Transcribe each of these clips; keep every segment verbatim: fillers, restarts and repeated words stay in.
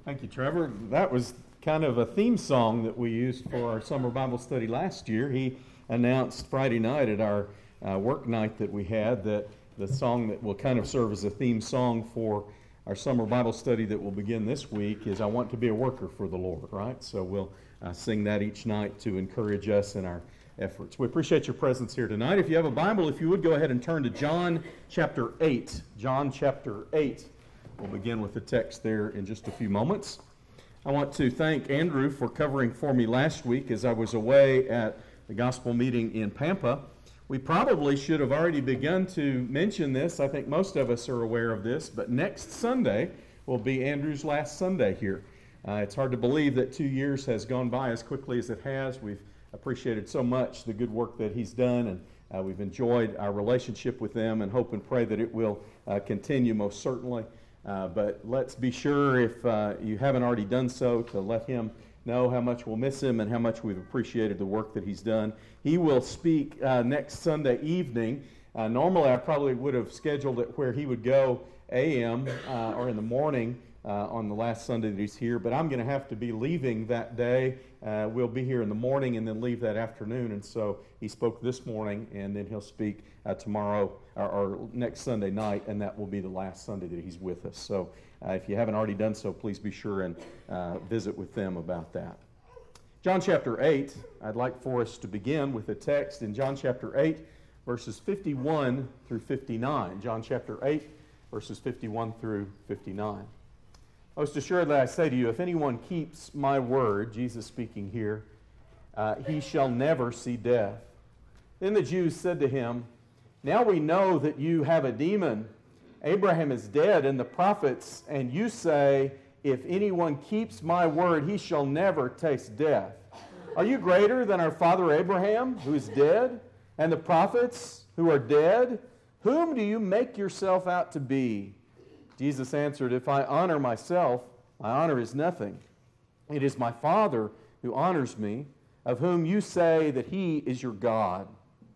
Thank you, Trevor. That was kind of a theme song that we used for our summer Bible study last year. He announced Friday night at our uh, work night that we had that the song that will kind of serve as a theme song for our summer Bible study that will begin this week is I Want to Be a Worker for the Lord, right? So we'll uh, sing that each night to encourage us in our efforts. We appreciate your presence here tonight. If you have a Bible, if you would go ahead and turn to John chapter eight. John chapter eight. We'll begin with the text there in just a few moments. I want to thank Andrew for covering for me last week as I was away at the gospel meeting in Pampa. We probably should have already begun to mention this. I think most of us are aware of this, but next Sunday will be Andrew's last Sunday here. Uh, it's hard to believe that two years has gone by as quickly as it has. We've appreciated so much the good work that he's done, and uh, we've enjoyed our relationship with them and hope and pray that it will uh, continue most certainly. Uh, but let's be sure, if uh, you haven't already done so, to let him know how much we'll miss him and how much we've appreciated the work that he's done. He will speak uh, next Sunday evening. Uh, normally, I probably would have scheduled it where he would go a m uh, or in the morning uh, on the last Sunday that he's here, but I'm going to have to be leaving that day. Uh, we'll be here in the morning and then leave that afternoon, and so he spoke this morning, and then he'll speak uh, tomorrow or, or next Sunday night, and that will be the last Sunday that he's with us. So uh, if you haven't already done so, please be sure and uh, visit with them about that. John chapter eight, I'd like for us to begin with a text in John chapter eight, verses fifty-one through fifty-nine. John chapter eight, verses fifty-one through fifty-nine. Most assuredly I say to you, if anyone keeps my word, Jesus speaking here, uh, he shall never see death. Then the Jews said to him, now we know that you have a demon. Abraham is dead and the prophets, and you say, if anyone keeps my word, he shall never taste death. Are you greater than our father Abraham, who is dead, and the prophets who are dead? Whom do you make yourself out to be? Jesus answered, if I honor myself, my honor is nothing. It is my Father who honors me, of whom you say that he is your God.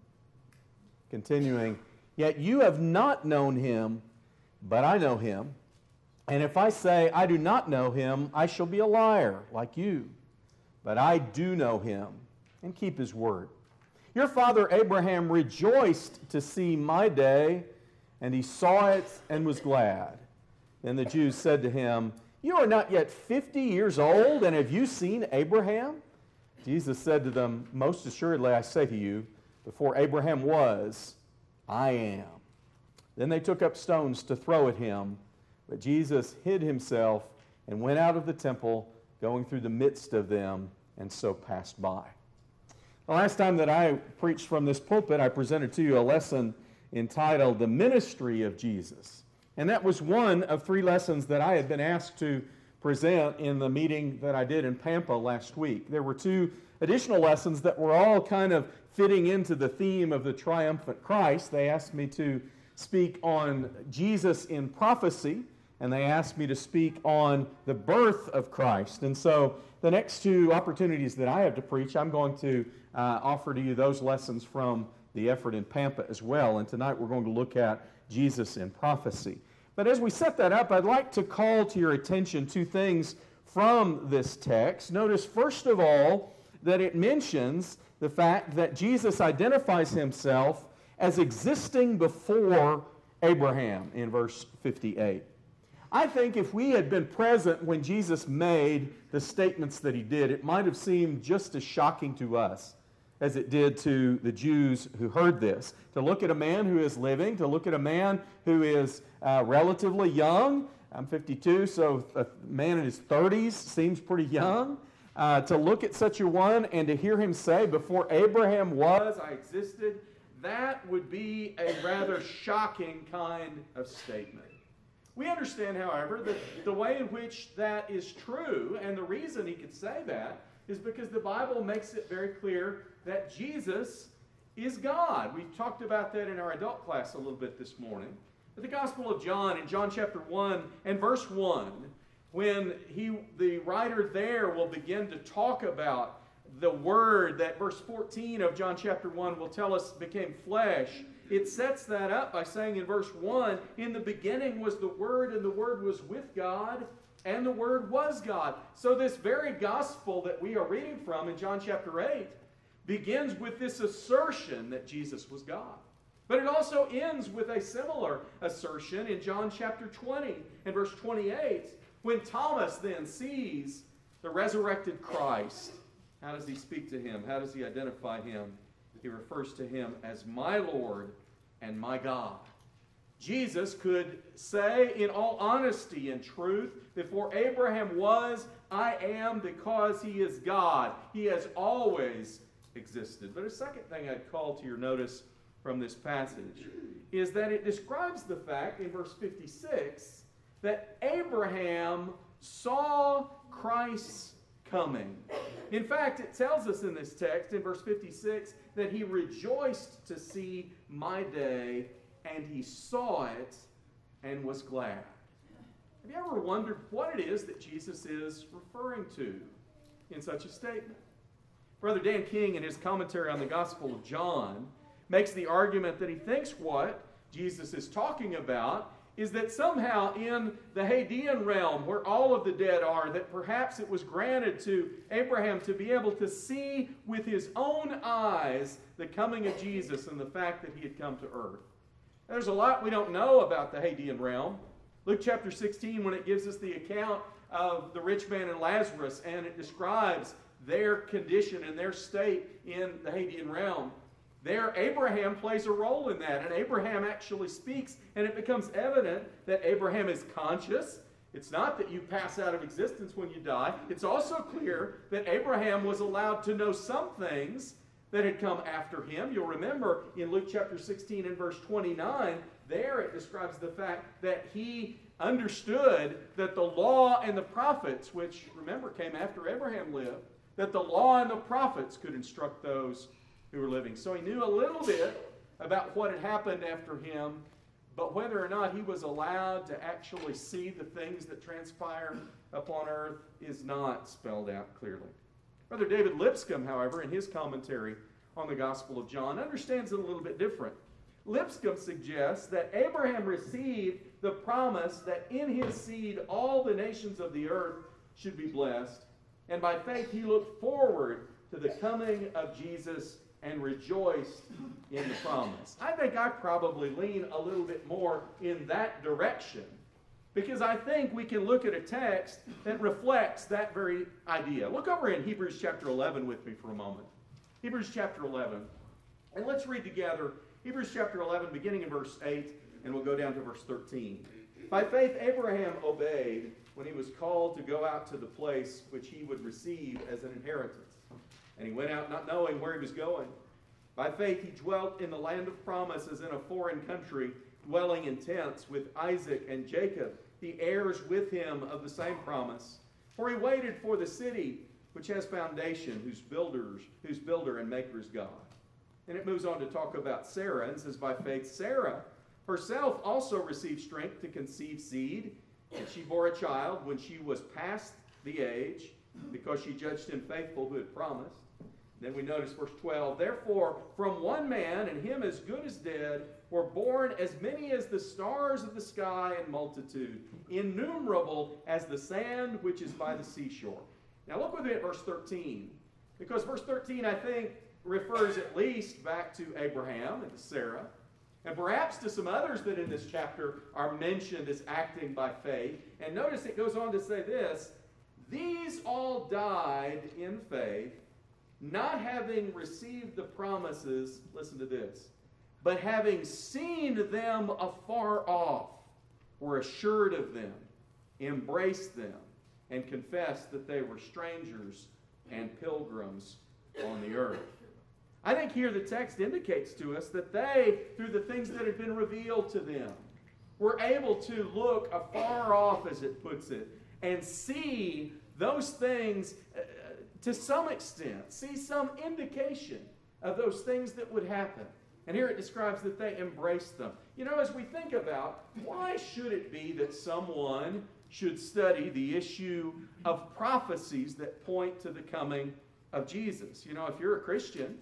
Continuing, yet you have not known him, but I know him. And if I say I do not know him, I shall be a liar like you. But I do know him and keep his word. Your father Abraham rejoiced to see my day, and he saw it and was glad. Then the Jews said to him, you are not yet fifty years old, and have you seen Abraham? Jesus said to them, most assuredly I say to you, before Abraham was, I am. Then they took up stones to throw at him, but Jesus hid himself and went out of the temple, going through the midst of them, and so passed by. The last time that I preached from this pulpit, I presented to you a lesson entitled The Ministry of Jesus. And that was one of three lessons that I had been asked to present in the meeting that I did in Pampa last week. There were two additional lessons that were all kind of fitting into the theme of the triumphant Christ. They asked me to speak on Jesus in prophecy, and they asked me to speak on the birth of Christ. And so the next two opportunities that I have to preach, I'm going to uh, offer to you those lessons from the effort in Pampa as well. And tonight we're going to look at Jesus in prophecy. But as we set that up, I'd like to call to your attention two things from this text. Notice, first of all, that it mentions the fact that Jesus identifies himself as existing before Abraham in verse fifty-eight. I think if we had been present when Jesus made the statements that he did, it might have seemed just as shocking to us as it did to the Jews who heard this. To look at a man who is living, to look at a man who is uh, relatively young. I'm fifty-two, so a man in his thirties seems pretty young. Uh, to look at such a one and to hear him say, before Abraham was, I existed, that would be a rather shocking kind of statement. We understand, however, that the way in which that is true, and the reason he could say that, is because the Bible makes it very clear that Jesus is God. We talked about that in our adult class a little bit this morning. But the Gospel of John, in John chapter one and verse one, when he, the writer there will begin to talk about the Word that verse fourteen of John chapter one will tell us became flesh, it sets that up by saying in verse one, in the beginning was the Word, and the Word was with God, and the Word was God. So this very gospel that we are reading from in John chapter eight begins with this assertion that Jesus was God. But it also ends with a similar assertion in John chapter twenty and verse twenty-eight, when Thomas then sees the resurrected Christ. How does he speak to him? How does he identify him? He refers to him as my Lord and my God. Jesus could say in all honesty and truth, before Abraham was, I am, because he is God. He has always existed. But a second thing I'd call to your notice from this passage is that it describes the fact in verse fifty-six that Abraham saw Christ's coming. In fact, it tells us in this text in verse fifty-six that he rejoiced to see my day, and he saw it and was glad. Have you ever wondered what it is that Jesus is referring to in such a statement? Brother Dan King, in his commentary on the Gospel of John, makes the argument that he thinks what Jesus is talking about is that somehow in the Hadean realm, where all of the dead are, that perhaps it was granted to Abraham to be able to see with his own eyes the coming of Jesus and the fact that he had come to earth. There's a lot we don't know about the Hadean realm. Luke chapter sixteen, when it gives us the account of the rich man and Lazarus, and it describes their condition and their state in the Hadean realm, there Abraham plays a role in that. And Abraham actually speaks, and it becomes evident that Abraham is conscious. It's not that you pass out of existence when you die. It's also clear that Abraham was allowed to know some things that had come after him. You'll remember in Luke chapter sixteen and verse twenty-nine, there it describes the fact that he understood that the law and the prophets, which, remember, came after Abraham lived, that the law and the prophets could instruct those who were living. So he knew a little bit about what had happened after him, but whether or not he was allowed to actually see the things that transpire upon earth is not spelled out clearly. Brother David Lipscomb, however, in his commentary on the Gospel of John, understands it a little bit different. Lipscomb suggests that Abraham received the promise that in his seed all the nations of the earth should be blessed, and by faith he looked forward to the coming of Jesus and rejoiced in the promise. I think I probably lean a little bit more in that direction, because I think we can look at a text that reflects that very idea. Look over in Hebrews chapter eleven with me for a moment. Hebrews chapter eleven. And let's read together Hebrews chapter eleven, beginning in verse eight, and we'll go down to verse thirteen. By faith Abraham obeyed when he was called to go out to the place which he would receive as an inheritance. And he went out not knowing where he was going. By faith he dwelt in the land of promise as in a foreign country, dwelling in tents with Isaac and Jacob, the heirs with him of the same promise. For he waited for the city which has foundation, whose builders, whose builder and maker is God. And it moves on to talk about Sarah, and says, by faith Sarah herself also received strength to conceive seed, and she bore a child when she was past the age, because she judged him faithful who had promised. Then we notice verse twelve, therefore from one man, and him as good as dead, were born as many as the stars of the sky in multitude, innumerable as the sand which is by the seashore. Now look with me at verse thirteen, because verse thirteen, I think, refers at least back to Abraham and to Sarah, and perhaps to some others that in this chapter are mentioned as acting by faith. And notice it goes on to say this, these all died in faith, not having received the promises, listen to this, but having seen them afar off, were assured of them, embraced them, and confessed that they were strangers and pilgrims on the earth. I think here the text indicates to us that they, through the things that had been revealed to them, were able to look afar off, as it puts it, and see those things uh, to some extent, see some indication of those things that would happen. And here it describes that they embraced them. You know, as we think about why should it be that someone should study the issue of prophecies that point to the coming of Jesus? You know, if you're a Christian,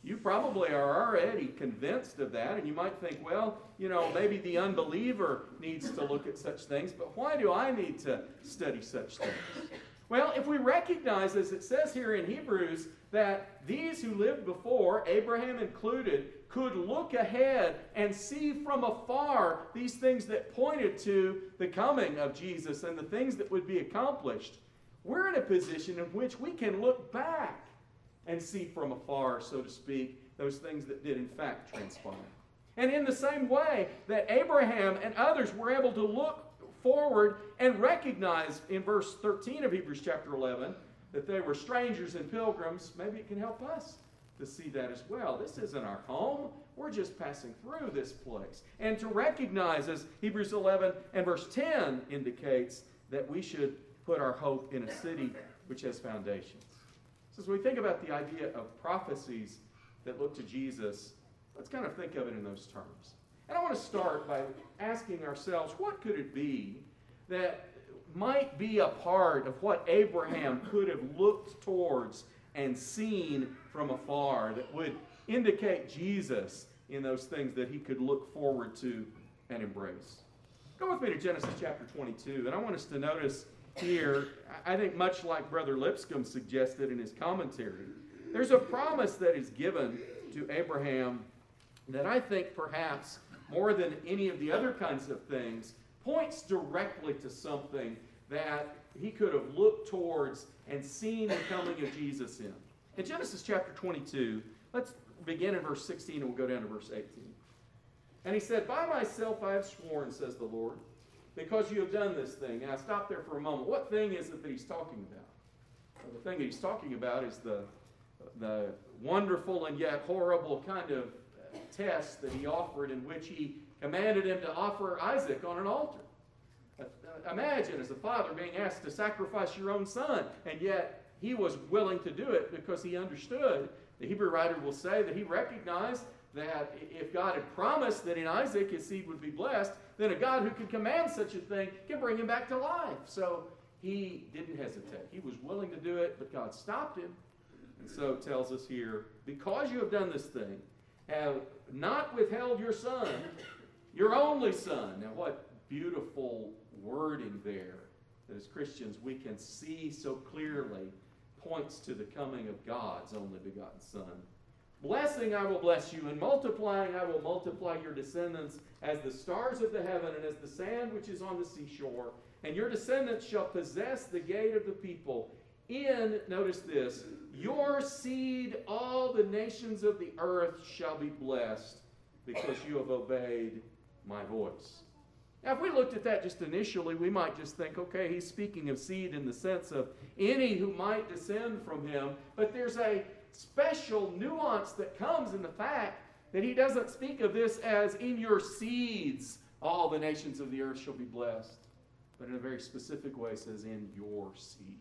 You probably are already convinced of that, and you might think, well, you know, maybe the unbeliever needs to look at such things, but why do I need to study such things? Well, if we recognize, as it says here in Hebrews, that these who lived before, Abraham included, could look ahead and see from afar these things that pointed to the coming of Jesus and the things that would be accomplished, we're in a position in which we can look back and see from afar, so to speak, those things that did in fact transpire. And in the same way that Abraham and others were able to look forward and recognize in verse thirteen of Hebrews chapter eleven that they were strangers and pilgrims, maybe it can help us to see that as well. This isn't our home. We're just passing through this place. And to recognize, as Hebrews eleven and verse ten indicates, that we should put our hope in a city which has foundations. So as we think about the idea of prophecies that look to Jesus, let's kind of think of it in those terms. And I want to start by asking ourselves, what could it be that might be a part of what Abraham could have looked towards and seen from afar that would indicate Jesus in those things that he could look forward to and embrace? Go with me to Genesis chapter twenty-two, and I want us to notice here, I think much like Brother Lipscomb suggested in his commentary, there's a promise that is given to Abraham that I think perhaps more than any of the other kinds of things points directly to something that he could have looked towards and seen the coming of Jesus in. In Genesis chapter twenty-two, let's begin in verse sixteen and we'll go down to verse eighteen. And he said, "By myself I have sworn, says the Lord, because you have done this thing." Now stop there for a moment. What thing is it that he's talking about? Well, the thing that he's talking about is the, the wonderful and yet horrible kind of test that he offered, in which he commanded him to offer Isaac on an altar. Imagine as a father being asked to sacrifice your own son, and yet he was willing to do it because he understood. The Hebrew writer will say that he recognized that if God had promised that in Isaac his seed would be blessed, then a God who could command such a thing can bring him back to life. So he didn't hesitate. He was willing to do it, but God stopped him. And so it tells us here, because you have done this thing, have not withheld your son, your only son. Now what beautiful wording there that as Christians we can see so clearly points to the coming of God's only begotten Son. Blessing I will bless you, and multiplying I will multiply your descendants as the stars of the heaven and as the sand which is on the seashore. And your descendants shall possess the gate of the people. In, notice this, your seed all the nations of the earth shall be blessed, because you have obeyed my voice. Now, if we looked at that just initially, we might just think, okay, he's speaking of seed in the sense of any who might descend from him. But there's a special nuance that comes in the fact that he doesn't speak of this as in your seeds all the nations of the earth shall be blessed, but in a very specific way says in your seed.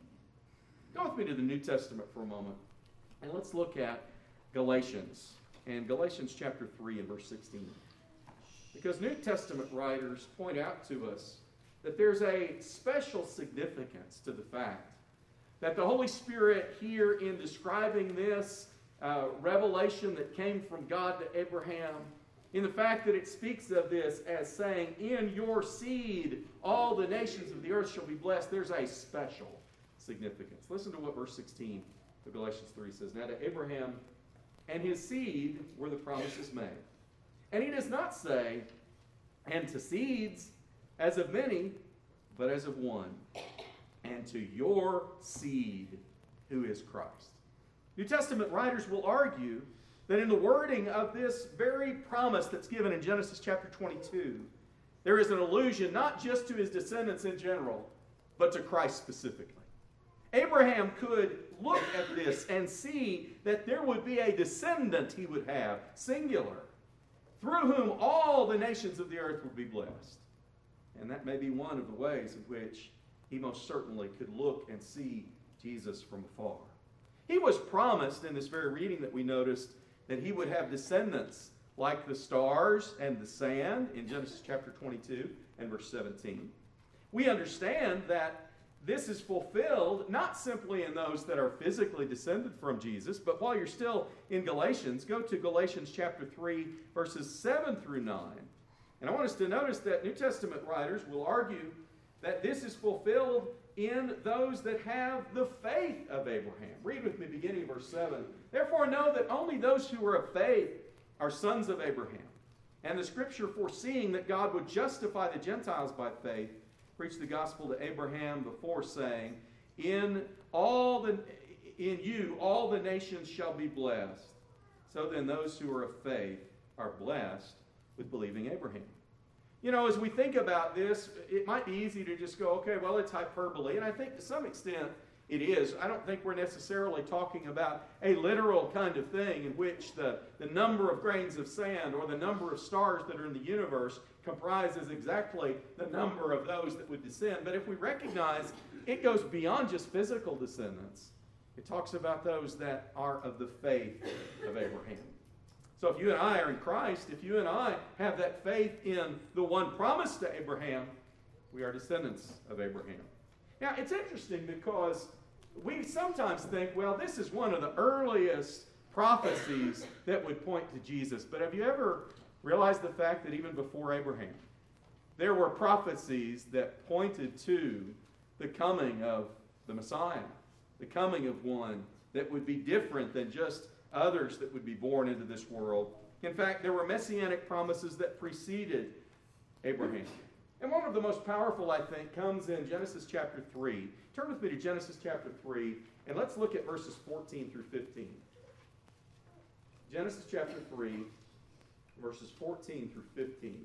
Go with me to the New Testament for a moment, and let's look at Galatians, and Galatians chapter three and verse sixteen. Because New Testament writers point out to us that there's a special significance to the fact that the Holy Spirit here in describing this uh, revelation that came from God to Abraham, in the fact that it speaks of this as saying, in your seed all the nations of the earth shall be blessed, there's a special significance. Listen to what verse sixteen of Galatians three says. Now to Abraham and his seed were the promises made. And he does not say, and to seeds as of many, but as of one, and to your seed, who is Christ. New Testament writers will argue that in the wording of this very promise that's given in Genesis chapter twenty-two, there is an allusion not just to his descendants in general, but to Christ specifically. Abraham could look at this and see that there would be a descendant he would have, singular, through whom all the nations of the earth would be blessed. And that may be one of the ways in which he most certainly could look and see Jesus from afar. He was promised in this very reading that we noticed that he would have descendants like the stars and the sand in Genesis chapter twenty-two and verse seventeen. We understand that this is fulfilled not simply in those that are physically descended from Jesus, but while you're still in Galatians, go to Galatians chapter three, verses seven through nine. And I want us to notice that New Testament writers will argue that this is fulfilled in those that have the faith of Abraham. Read with me beginning of verse seven. Therefore know that only those who are of faith are sons of Abraham. And the scripture, foreseeing that God would justify the Gentiles by faith, preached the gospel to Abraham before, saying, In all the in you all the nations shall be blessed. So then those who are of faith are blessed with believing Abraham. You know, as we think about this, it might be easy to just go, okay, well, it's hyperbole. And I think to some extent it is. I don't think we're necessarily talking about a literal kind of thing in which the, the number of grains of sand or the number of stars that are in the universe comprises exactly the number of those that would descend. But if we recognize it goes beyond just physical descendants, it talks about those that are of the faith of Abraham. So if you and I are in Christ, if you and I have that faith in the one promised to Abraham, we are descendants of Abraham. Now, it's interesting because we sometimes think, well, this is one of the earliest prophecies that would point to Jesus. But have you ever realized the fact that even before Abraham, there were prophecies that pointed to the coming of the Messiah, the coming of one that would be different than just others that would be born into this world. In fact, there were messianic promises that preceded Abraham. And one of the most powerful, I think, comes in Genesis chapter three. Turn with me to Genesis chapter three, and let's look at verses fourteen through fifteen. Genesis chapter three, verses fourteen through fifteen.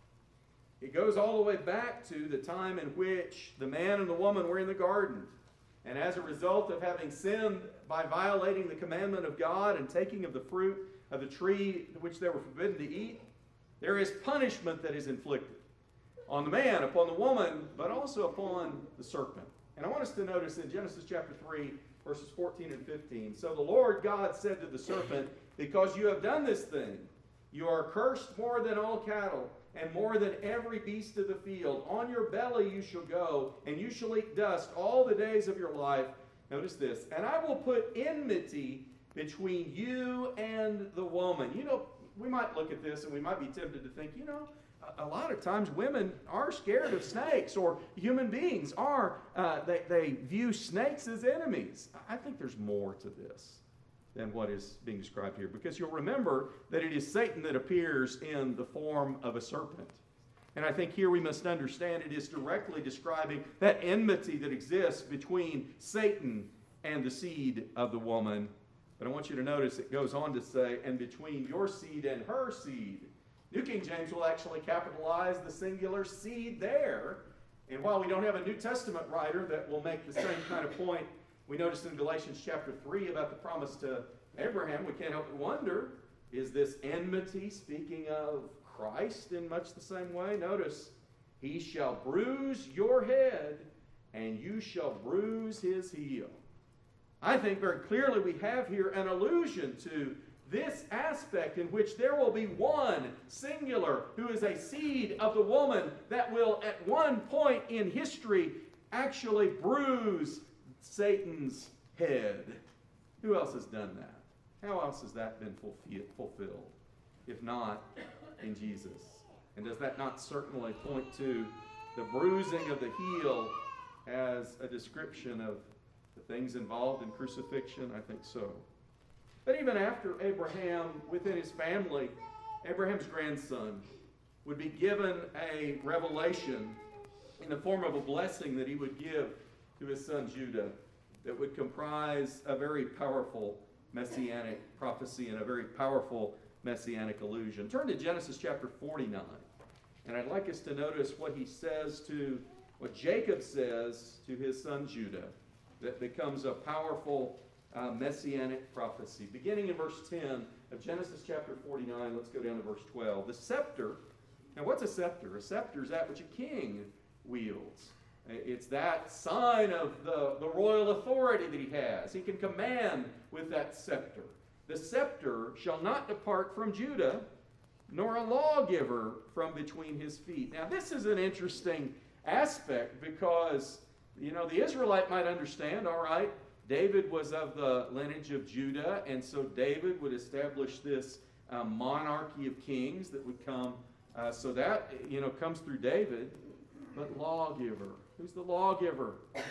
It goes all the way back to the time in which the man and the woman were in the garden. And as a result of having sinned by violating the commandment of God and taking of the fruit of the tree which they were forbidden to eat, there is punishment that is inflicted on the man, upon the woman, but also upon the serpent. And I want us to notice in Genesis chapter three, verses fourteen and fifteen, So the Lord God said to the serpent, Because you have done this thing, you are cursed more than all cattle, and more than every beast of the field. On your belly you shall go, and you shall eat dust all the days of your life. Notice this. And I will put enmity between you and the woman. You know, we might look at this and we might be tempted to think, you know, a, a lot of times women are scared of snakes, or human beings are, uh, they, they view snakes as enemies. I think there's more to this than what is being described here. Because you'll remember that it is Satan that appears in the form of a serpent. And I think here we must understand it is directly describing that enmity that exists between Satan and the seed of the woman. But I want you to notice it goes on to say, and between your seed and her seed. New King James will actually capitalize the singular seed there. And while we don't have a New Testament writer that will make the same kind of point, we noticed in Galatians chapter three about the promise to Abraham, we can't help but wonder, is this enmity speaking of Christ in much the same way? Notice, he shall bruise your head, and you shall bruise his heel. I think very clearly we have here an allusion to this aspect in which there will be one singular who is a seed of the woman that will at one point in history actually bruise Satan's head. Who else has done that? How else has that been fulfilled, if not in Jesus? And does that not certainly point to the bruising of the heel as a description of the things involved in crucifixion? I think so. But even after Abraham, within his family, Abraham's grandson would be given a revelation in the form of a blessing that he would give to his son Judah that would comprise a very powerful messianic prophecy and a very powerful messianic allusion. Turn to Genesis chapter forty-nine. And I'd like us to notice what he says to, what Jacob says to his son Judah that becomes a powerful uh, messianic prophecy. Beginning in verse ten of Genesis chapter forty-nine, let's go down to verse twelve. The scepter, now what's a scepter? A scepter is that which a king wields. It's that sign of the, the royal authority that he has. He can command with that scepter. The scepter shall not depart from Judah, nor a lawgiver from between his feet. Now, this is an interesting aspect because You know, the Israelite might understand, all right, David was of the lineage of Judah, and so David would establish this uh, monarchy of kings that would come. Uh, so that, you know, comes through David. But lawgiver, who's the lawgiver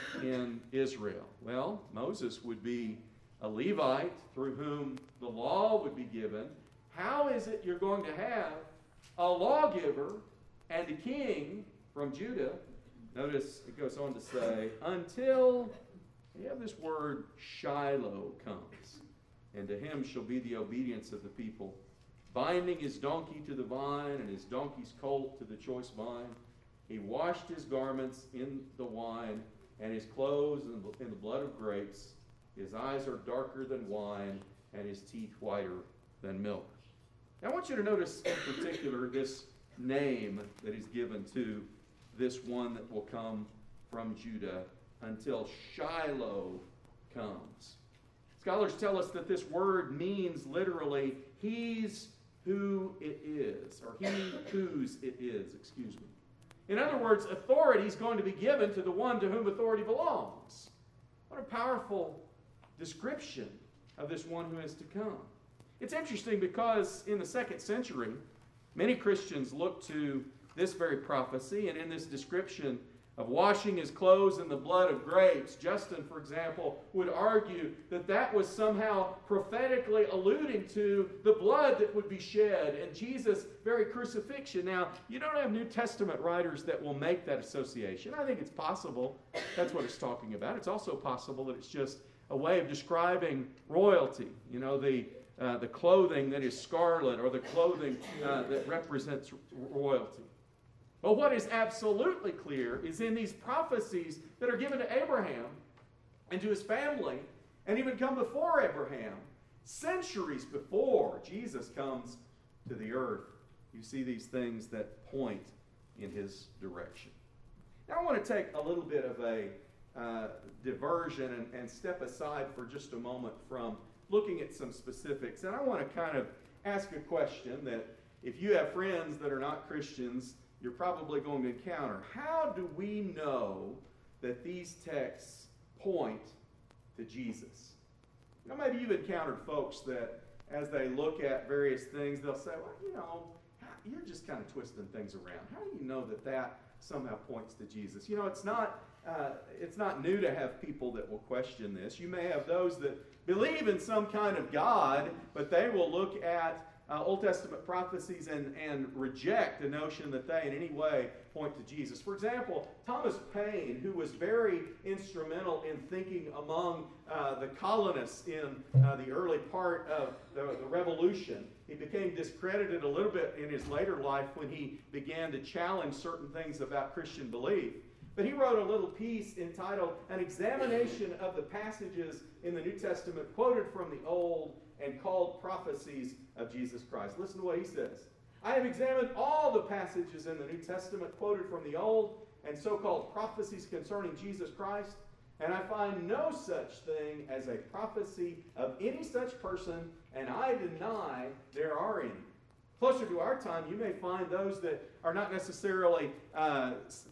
in Israel? Well, Moses would be a Levite through whom the law would be given. How is it you're going to have a lawgiver and a king from Judah? Notice it goes on to say, until, you have this word, Shiloh comes, and to him shall be the obedience of the people, binding his donkey to the vine and his donkey's colt to the choice vine. He washed his garments in the wine and his clothes in the blood of grapes. His eyes are darker than wine and his teeth whiter than milk. Now I want you to notice in particular this name that is given to this one that will come from Judah until Shiloh comes. Scholars tell us that this word means literally, he's who it is, or he whose it is, excuse me. In other words, authority is going to be given to the one to whom authority belongs. What a powerful description of this one who is to come. It's interesting because in the second century, many Christians look to this very prophecy, and in this description of washing his clothes in the blood of grapes, Justin, for example, would argue that that was somehow prophetically alluding to the blood that would be shed in Jesus' very crucifixion. Now, you don't have New Testament writers that will make that association. I think it's possible that's what it's talking about. It's also possible that it's just a way of describing royalty. You know, the uh, the clothing that is scarlet, or the clothing uh, that represents royalty. But what is absolutely clear is in these prophecies that are given to Abraham and to his family, and even come before Abraham, centuries before Jesus comes to the earth, you see these things that point in his direction. Now I want to take a little bit of a uh, diversion and, and step aside for just a moment from looking at some specifics. And I want to kind of ask a question that if you have friends that are not Christians, you're probably going to encounter. How do we know that these texts point to Jesus? You know, maybe you've encountered folks that as they look at various things, they'll say, well, you know, you're just kind of twisting things around. How do you know that that somehow points to Jesus? You know, it's not, uh, it's not new to have people that will question this. You may have those that believe in some kind of God, but they will look at Uh, Old Testament prophecies and, and reject the notion that they in any way point to Jesus. For example, Thomas Paine, who was very instrumental in thinking among uh, the colonists in uh, the early part of the, the Revolution, he became discredited a little bit in his later life when he began to challenge certain things about Christian belief. But he wrote a little piece entitled An Examination of the Passages in the New Testament quoted from the Old and called prophecies of Jesus Christ. Listen to what he says. I have examined all the passages in the New Testament quoted from the Old and so-called prophecies concerning Jesus Christ, and I find no such thing as a prophecy of any such person, and I deny there are any. Closer to our time, you may find those that are not necessarily uh,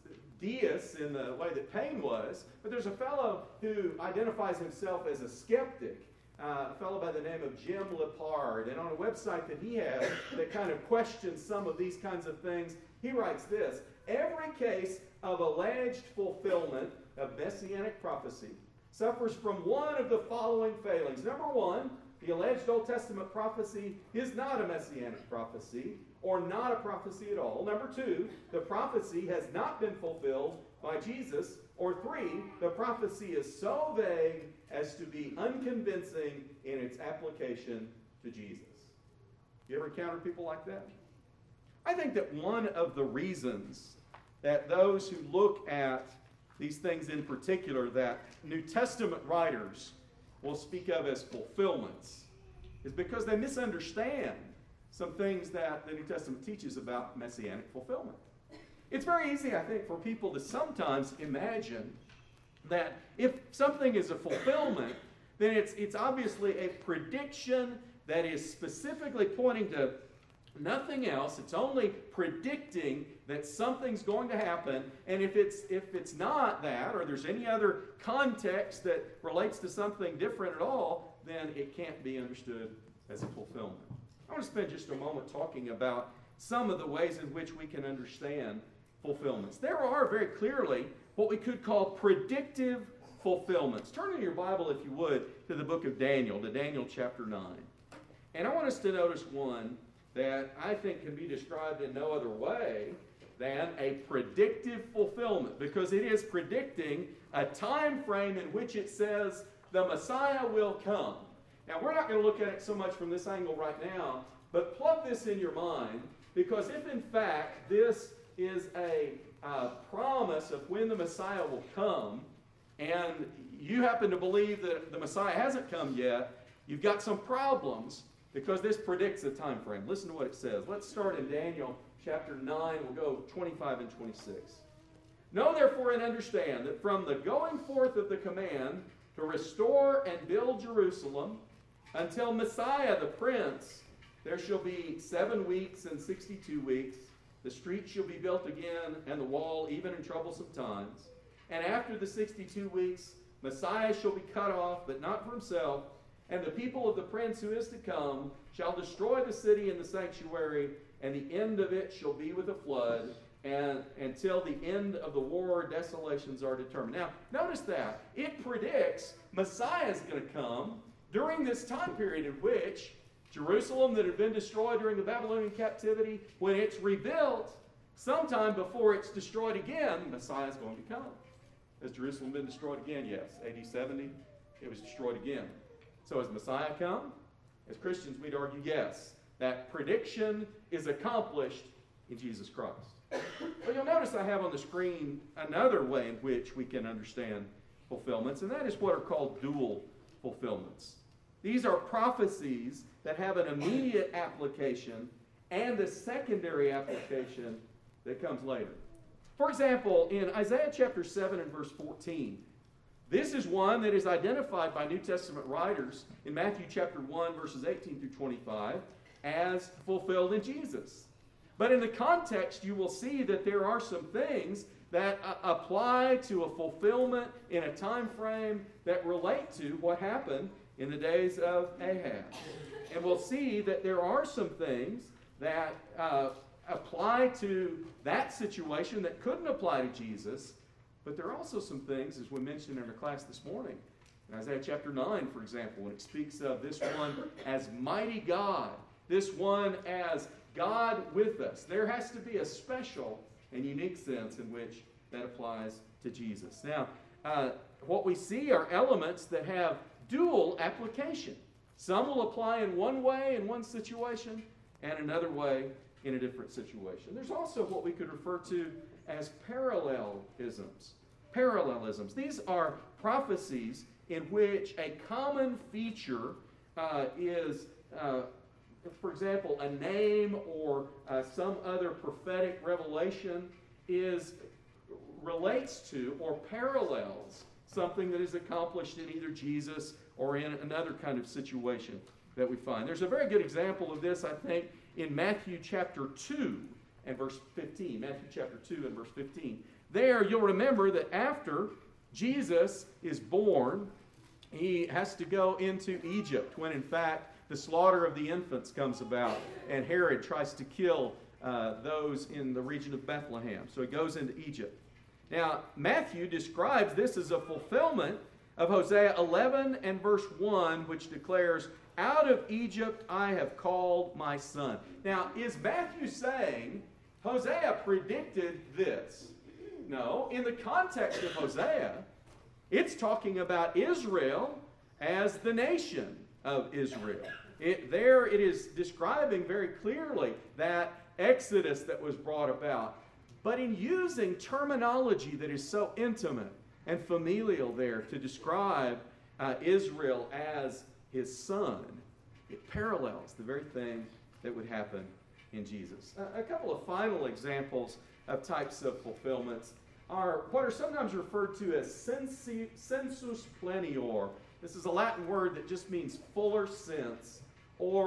deists in the way that Paine was, but there's a fellow who identifies himself as a skeptic. Uh, a fellow by the name of Jim Lepard, and on a website that he has that kind of questions some of these kinds of things, he writes this: every case of alleged fulfillment of messianic prophecy suffers from one of the following failings. Number one, the alleged Old Testament prophecy is not a messianic prophecy, or not a prophecy at all. Number two, the prophecy has not been fulfilled by Jesus. Or three, the prophecy is so vague as to be unconvincing in its application to Jesus. You ever encountered people like that? I think that one of the reasons that those who look at these things in particular that New Testament writers will speak of as fulfillments is because they misunderstand some things that the New Testament teaches about messianic fulfillment. It's very easy, I think, for people to sometimes imagine that if something is a fulfillment, then it's, it's obviously a prediction that is specifically pointing to Nothing else. It's only predicting that something's going to happen. And if it's if it's not that, or there's any other context that relates to something different at all, then it can't be understood as a fulfillment. I want to spend just a moment talking about some of the ways in which we can understand fulfillments. There are very clearly what we could call predictive fulfillments. Turn in your Bible, if you would, to the book of Daniel, to Daniel chapter nine. And I want us to notice one that I think can be described in no other way than a predictive fulfillment, because it is predicting a time frame in which it says the Messiah will come. Now, we're not going to look at it so much from this angle right now, but plug this in your mind, because if in fact this is a uh, promise of when the Messiah will come, and you happen to believe that the Messiah hasn't come yet, you've got some problems, because this predicts a time frame. Listen to what it says. Let's start in Daniel chapter nine. We'll go twenty-five and twenty-six. Know therefore and understand that from the going forth of the command to restore and build Jerusalem until Messiah the Prince, there shall be seven weeks and sixty-two weeks. The street shall be built again, and the wall even in troublesome times. And after the sixty-two weeks, Messiah shall be cut off, but not for himself. And the people of the prince who is to come shall destroy the city and the sanctuary, and the end of it shall be with a flood, and until the end of the war, desolations are determined. Now, notice that. It predicts Messiah is going to come during this time period in which Jerusalem that had been destroyed during the Babylonian captivity, when it's rebuilt, sometime before it's destroyed again, Messiah is going to come. Has Jerusalem been destroyed again? Yes. A D seventy, it was destroyed again. So has Messiah come? As Christians, we'd argue yes. That prediction is accomplished in Jesus Christ. Well, you'll notice I have on the screen another way in which we can understand fulfillments, and that is what are called dual fulfillments. These are prophecies that have an immediate application and a secondary application that comes later. For example, in Isaiah chapter seven and verse fourteen, this is one that is identified by New Testament writers in Matthew chapter one, verses eighteen through twenty-five, as fulfilled in Jesus. But in the context, you will see that there are some things that uh, apply to a fulfillment in a time frame that relate to what happened in the days of Ahab. And we'll see that there are some things that uh, apply to that situation that couldn't apply to Jesus. But there are also some things, as we mentioned in our class this morning, in Isaiah chapter nine, for example, when it speaks of this one as mighty God, this one as God with us. There has to be a special and unique sense in which that applies to Jesus. Now, uh, what we see are elements that have dual application. Some will apply in one way in one situation, and another way in a different situation. There's also what we could refer to as parallelisms. Parallelisms. These are prophecies in which a common feature uh, is, uh, for example, a name or uh, some other prophetic revelation is relates to or parallels something that is accomplished in either Jesus or in another kind of situation that we find. There's a very good example of this, I think, in Matthew chapter two and verse fifteen. Matthew chapter two and verse fifteen. There, you'll remember that after Jesus is born, he has to go into Egypt when, in fact, the slaughter of the infants comes about, and Herod tries to kill uh, those in the region of Bethlehem. So he goes into Egypt. Now, Matthew describes this as a fulfillment of Hosea eleven and verse one, which declares, "Out of Egypt I have called my son." Now, is Matthew saying Hosea predicted this? No. In the context of Hosea, it's talking about Israel as the nation of Israel. It, there it is describing very clearly that exodus that was brought about, but in using terminology that is so intimate and familial there to describe uh, Israel as his son, it parallels the very thing that would happen in Jesus. Uh, a couple of final examples of types of fulfillments are what are sometimes referred to as sensi, sensus plenior. This is a Latin word that just means fuller sense, or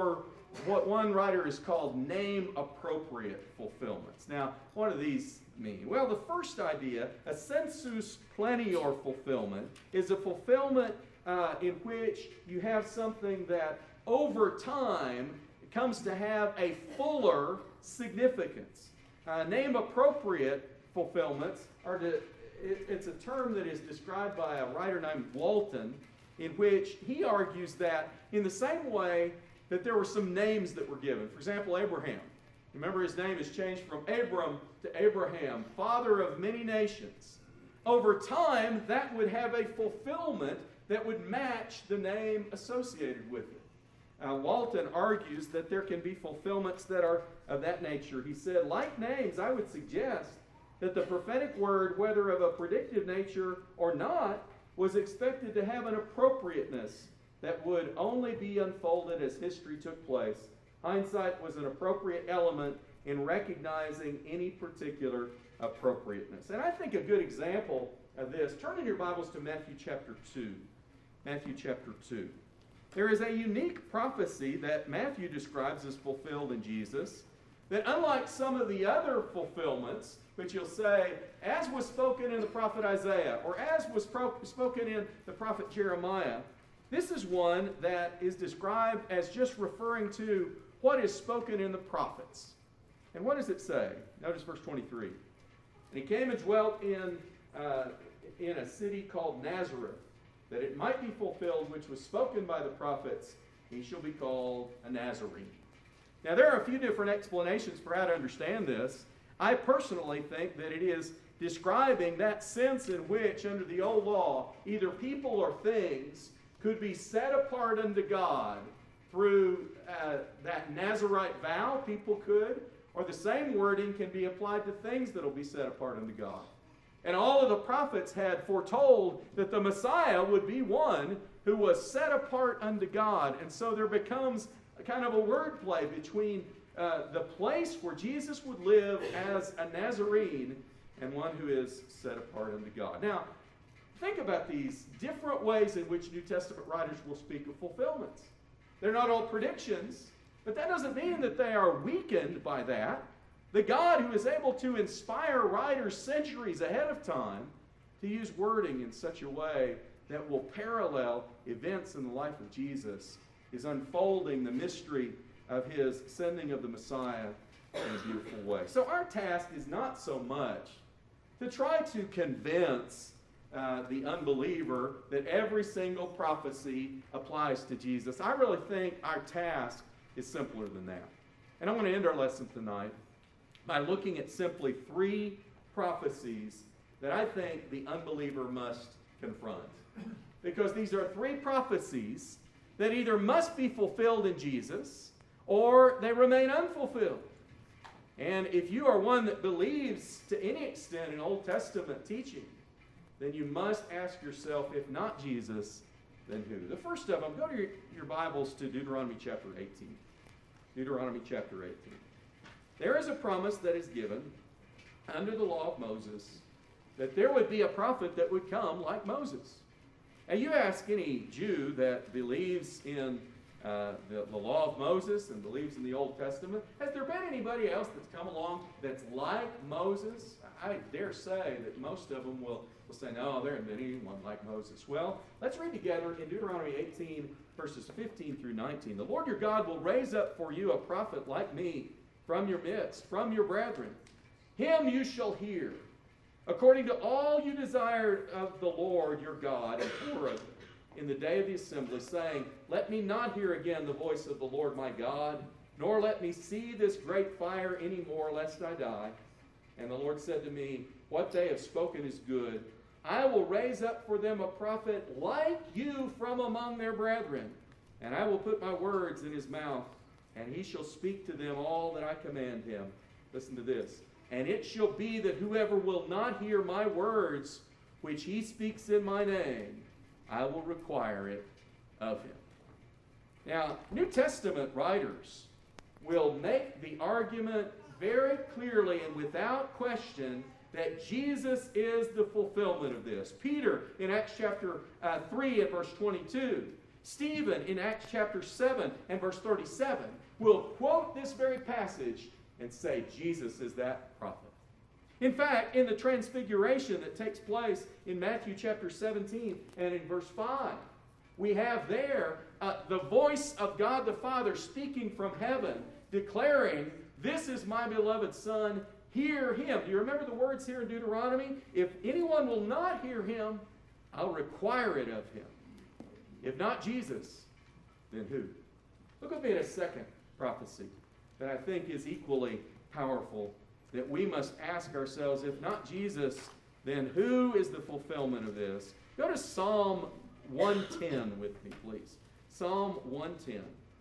what one writer has called name-appropriate fulfillments. Now, what do these mean? Well, the first idea, a sensus plenior fulfillment, is a fulfillment uh, in which you have something that over time comes to have a fuller significance. Uh, name-appropriate fulfillments are to, it, it's a term that is described by a writer named Walton, in which he argues that in the same way that there were some names that were given. For example, Abraham. Remember, his name is changed from Abram to Abraham, father of many nations. Over time, that would have a fulfillment that would match the name associated with it. Uh, Walton argues that there can be fulfillments that are of that nature. He said, like names, I would suggest that the prophetic word, whether of a predictive nature or not, was expected to have an appropriateness that would only be unfolded as history took place. Hindsight was an appropriate element in recognizing any particular appropriateness. And I think a good example of this, turn in your Bibles to Matthew chapter two. Matthew chapter two. There is a unique prophecy that Matthew describes as fulfilled in Jesus, that unlike some of the other fulfillments, which you'll say, as was spoken in the prophet Isaiah, or as was pro- spoken in the prophet Jeremiah, this is one that is described as just referring to what is spoken in the prophets. And what does it say? Notice verse twenty-three. And he came and dwelt in, uh, in a city called Nazareth, that it might be fulfilled which was spoken by the prophets, he shall be called a Nazarene. Now there are a few different explanations for how to understand this. I personally think that it is describing that sense in which, under the old law, either people or things could be set apart unto God through uh, that Nazirite vow, people could, or the same wording can be applied to things that will be set apart unto God. And all of the prophets had foretold that the Messiah would be one who was set apart unto God. And so there becomes a kind of a wordplay between uh, the place where Jesus would live as a Nazarene and one who is set apart unto God. Now, think about these different ways in which New Testament writers will speak of fulfillments. They're not all predictions, but that doesn't mean that they are weakened by that. The God who is able to inspire writers centuries ahead of time to use wording in such a way that will parallel events in the life of Jesus is unfolding the mystery of his sending of the Messiah in a beautiful way. So our task is not so much to try to convince uh, the unbeliever that every single prophecy applies to Jesus. I really think our task is simpler than that. And I want to end our lesson tonight by looking at simply three prophecies that I think the unbeliever must confront. Because these are three prophecies that either must be fulfilled in Jesus or they remain unfulfilled. And if you are one that believes to any extent in Old Testament teaching, then you must ask yourself, if not Jesus, then who? The first of them, go to your, your Bibles to Deuteronomy chapter eighteen. Deuteronomy chapter eighteen. There is a promise that is given under the law of Moses that there would be a prophet that would come like Moses. And you ask any Jew that believes in uh, the, the law of Moses and believes in the Old Testament, has there been anybody else that's come along that's like Moses? I dare say that most of them will, will say, no, there hasn't been anyone like Moses. Well, let's read together in Deuteronomy eighteen, verses fifteen through nineteen. The Lord your God will raise up for you a prophet like me from your midst, from your brethren. Him you shall hear, according to all you desired of the Lord your God in Horeb in the day of the assembly, saying, let me not hear again the voice of the Lord my God, nor let me see this great fire any more, lest I die. And the Lord said to me, what they have spoken is good. I will raise up for them a prophet like you from among their brethren, and I will put my words in his mouth, and he shall speak to them all that I command him. Listen to this. And it shall be that whoever will not hear my words, which he speaks in my name, I will require it of him. Now, New Testament writers will make the argument very clearly and without question that Jesus is the fulfillment of this. Peter, in Acts chapter uh, three and verse twenty-two, Stephen, in Acts chapter seven and verse thirty-seven, will quote this very passage and say Jesus is that prophet. In fact, in the transfiguration that takes place in Matthew chapter seventeen and in verse five, we have there uh, the voice of God the Father speaking from heaven, declaring, "This is my beloved Son, hear him." Do you remember the words here in Deuteronomy? If anyone will not hear him, I'll require it of him. If not Jesus, then who? Look with me at a second prophecy that I think is equally powerful, that we must ask ourselves, if not Jesus, then who is the fulfillment of this? Go to Psalm one ten with me, please. Psalm one ten.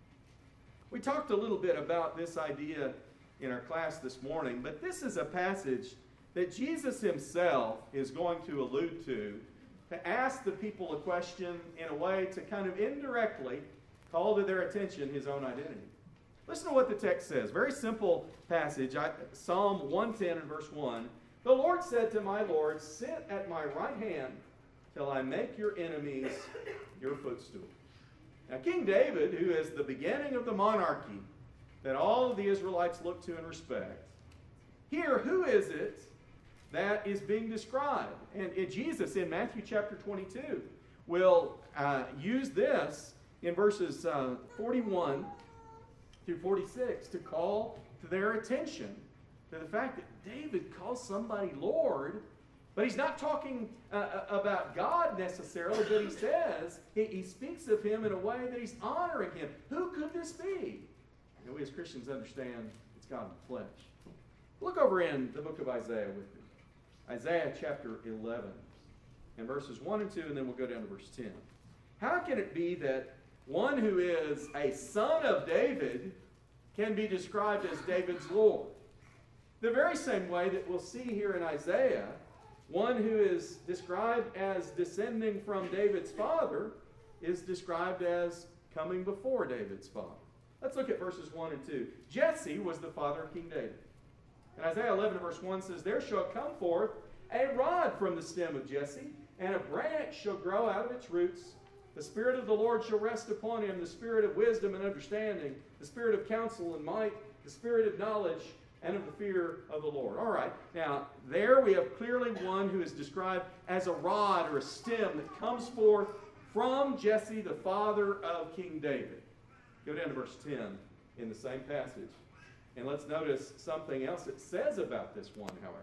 We talked a little bit about this idea in our class this morning, but this is a passage that Jesus himself is going to allude to, to ask the people a question in a way to kind of indirectly call to their attention his own identity. Listen to what the text says. Very simple passage. I, Psalm one ten and verse one. The Lord said to my Lord, sit at my right hand till I make your enemies your footstool. Now, King David, who is the beginning of the monarchy that all of the Israelites look to and respect, here, who is it that is being described? And it, Jesus, in Matthew chapter twenty-two, will uh, use this in verses uh, forty-one through forty-six to call to their attention to the fact that David calls somebody Lord, but he's not talking uh, about God necessarily, but he says, he, he speaks of him in a way that he's honoring him. Who could this be? You know, we as Christians understand it's God in the flesh. Look over in the book of Isaiah with me. Isaiah chapter eleven and verses one and two, and then we'll go down to verse ten. How can it be that one who is a son of David can be described as David's Lord? The very same way that we'll see here in Isaiah, one who is described as descending from David's father is described as coming before David's father. Let's look at verses one and two. Jesse was the father of King David. And Isaiah eleven verse one says, there shall come forth a rod from the stem of Jesse, and a branch shall grow out of its roots. The Spirit of the Lord shall rest upon him, the Spirit of wisdom and understanding, the Spirit of counsel and might, the Spirit of knowledge and of the fear of the Lord. All right, now there we have clearly one who is described as a rod or a stem that comes forth from Jesse, the father of King David. Go down to verse ten in the same passage. And let's notice something else it says about this one, however.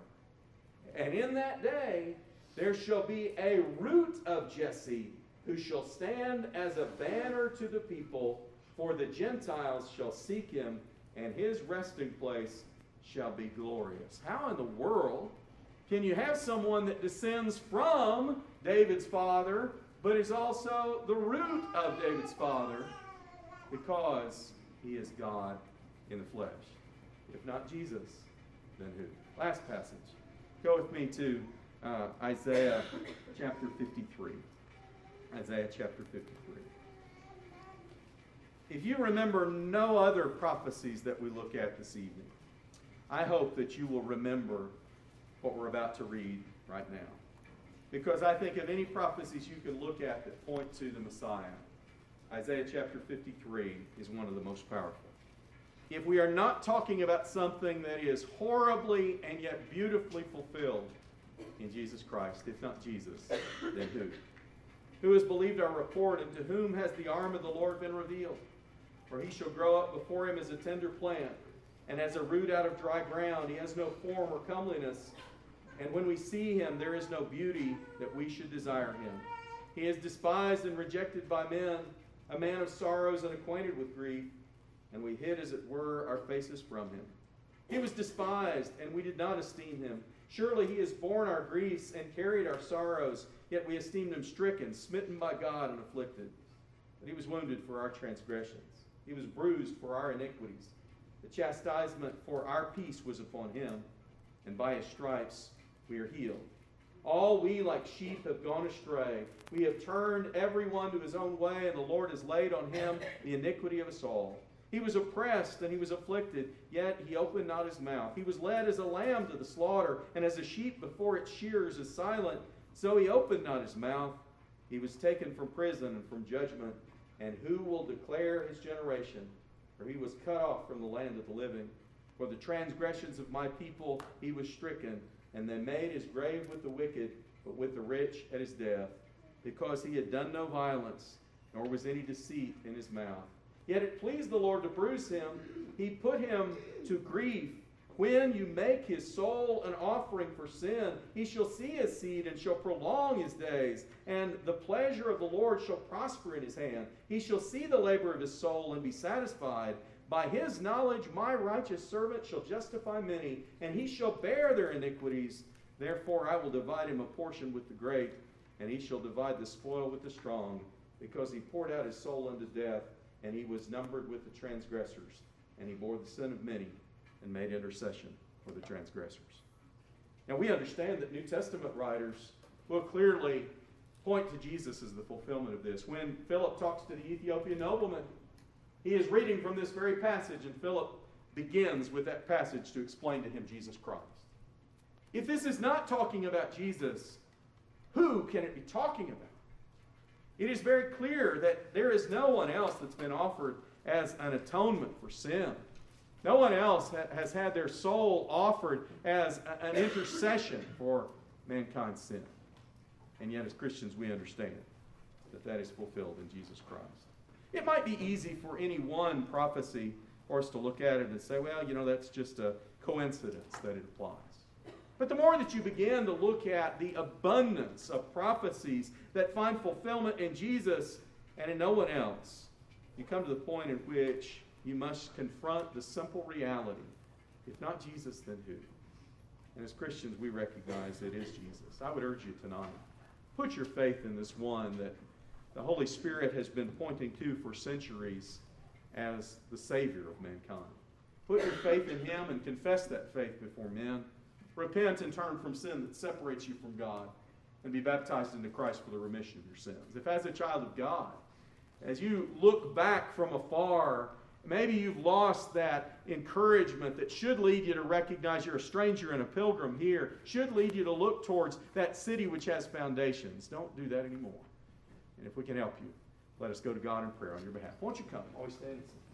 And in that day there shall be a root of Jesse, who shall stand as a banner to the people, for the Gentiles shall seek him, and his resting place shall be glorious. How in the world can you have someone that descends from David's father, but is also the root of David's father? Because he is God in the flesh. If not Jesus, then who? Last passage. Go with me to uh, Isaiah chapter fifty-three. Isaiah chapter fifty-three. If you remember no other prophecies that we look at this evening, I hope that you will remember what we're about to read right now. Because I think of any prophecies you can look at that point to the Messiah, Isaiah chapter fifty-three is one of the most powerful. If we are not talking about something that is horribly and yet beautifully fulfilled in Jesus Christ, if not Jesus, then who? Who has believed our report, and to whom has the arm of the Lord been revealed? For he shall grow up before him as a tender plant, and as a root out of dry ground. He has no form or comeliness, and when we see him, there is no beauty that we should desire him. He is despised and rejected by men, a man of sorrows and acquainted with grief, and we hid, as it were, our faces from him. He was despised, and we did not esteem him. Surely he has borne our griefs and carried our sorrows, yet we esteemed him stricken, smitten by God, and afflicted. But he was wounded for our transgressions. He was bruised for our iniquities. The chastisement for our peace was upon him, and by his stripes we are healed. All we like sheep have gone astray. We have turned every one to his own way, and the Lord has laid on him the iniquity of us all. He was oppressed and he was afflicted, yet he opened not his mouth. He was led as a lamb to the slaughter, and as a sheep before its shearers is silent, so he opened not his mouth. He was taken from prison and from judgment. And who will declare his generation? For he was cut off from the land of the living. For the transgressions of my people he was stricken, and they made his grave with the wicked, but with the rich at his death, because he had done no violence, nor was any deceit in his mouth. Yet it pleased the Lord to bruise him. He put him to grief. When you make his soul an offering for sin, he shall see his seed and shall prolong his days. And the pleasure of the Lord shall prosper in his hand. He shall see the labor of his soul and be satisfied. By his knowledge my righteous servant shall justify many, and he shall bear their iniquities. Therefore I will divide him a portion with the great, and he shall divide the spoil with the strong, because he poured out his soul unto death, and he was numbered with the transgressors, and he bore the sin of many, and made intercession for the transgressors. Now we understand that New Testament writers will clearly point to Jesus as the fulfillment of this. When Philip talks to the Ethiopian nobleman, he is reading from this very passage, and Philip begins with that passage to explain to him Jesus Christ. If this is not talking about Jesus, who can it be talking about? It is very clear that there is no one else that's been offered as an atonement for sin. No one else ha- has had their soul offered as a- an intercession for mankind's sin. And yet as Christians we understand that that is fulfilled in Jesus Christ. It might be easy for any one prophecy for us to look at it and say, well, you know, that's just a coincidence that it applies. But the more that you begin to look at the abundance of prophecies that find fulfillment in Jesus and in no one else, you come to the point in which you must confront the simple reality. If not Jesus, then who? And as Christians, we recognize it is Jesus. I would urge you tonight, put your faith in this one that the Holy Spirit has been pointing to for centuries as the Savior of mankind. Put your faith in him and confess that faith before men. Repent and turn from sin that separates you from God, and be baptized into Christ for the remission of your sins. If as a child of God, as you look back from afar, maybe you've lost that encouragement that should lead you to recognize you're a stranger and a pilgrim here, should lead you to look towards that city which has foundations. Don't do that anymore. And if we can help you, let us go to God in prayer on your behalf. Won't you come? Always stand and sing.